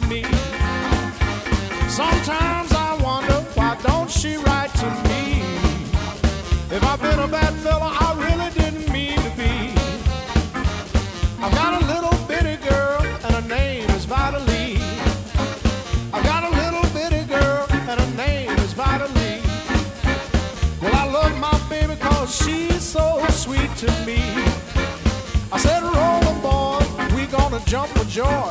to me. Sometimes I wonder why don't she write to me. If I've been a bad fella, I really didn't mean to be. I've got a little bitty girl and her name is Vitalee. I've got a little bitty girl and her name is Vitalee. Well, I love my baby cause she's so sweet to me. I said, roll 'em, boy, we gonna jump for joy.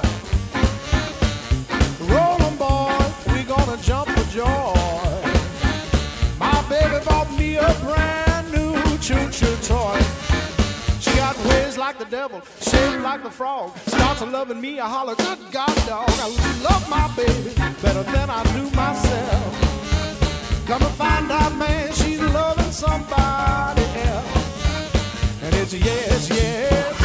Roll 'em, boy, we gonna jump for joy. My baby bought me a brand new choo-choo toy. She got ways like the devil, shaped like the frog. Starts loving me, I holler, good God, dog. I love my baby better than I do myself. Come to find out, man, she's loving somebody else. And it's yes, yes.